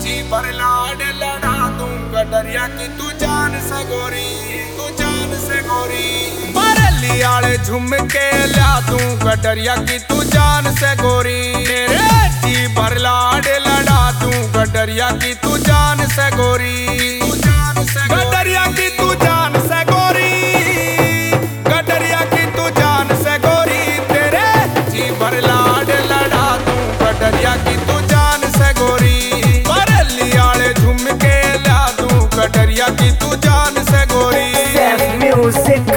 जी पर लाड लड़ा दूंगा डरिया की तू जान से गोरी, तू जान से गोरी। बरेली आले झुमके ला दूंगा डरिया की तू जान से गोरी। तेरे जी पर लाड लड़ा दूंगा डरिया की तू जान से गोरी, तू जान से गडरिया की तू जान से गोरी, गडरिया की तू जान से गोरी। तेरे जी पर लाड लड़ा दूंगा डरिया की तू जान से गोरी। बरेली आले झुमके ला दूंगा डरिया की तू जान से गोरी। Music.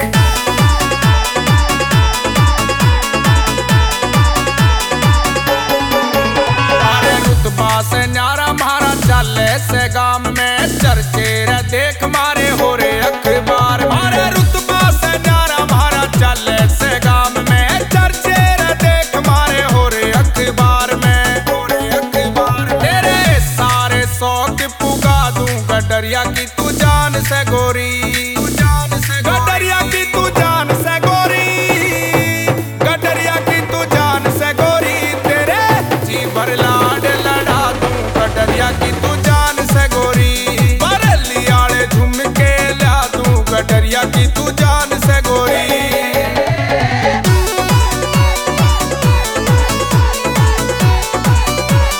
से न्यारा मारा चले से गाम में चर्चे रे देख मारे हो रे अखबार। मारे रुतबा से न्यारा मारा चले से गाम में चर्चे रे देख मारे हो रे अखबार में, हो रे अखबार। तेरे सारे शौक पुगा दूंगा डरिया की तू जान से गोरी, तू जान से गडरिया की तू जान से गोरी, गडरिया की तू जान से गोरी। तेरे जी भर लाड लड़ा डरिया की तू जान से गोरी। बरेली आले झुमके ला दूंगा डरिया की तू जान से गोरी।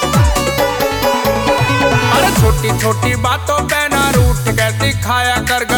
अरे छोटी छोटी बातों पे ना रूठ के दिखाया कर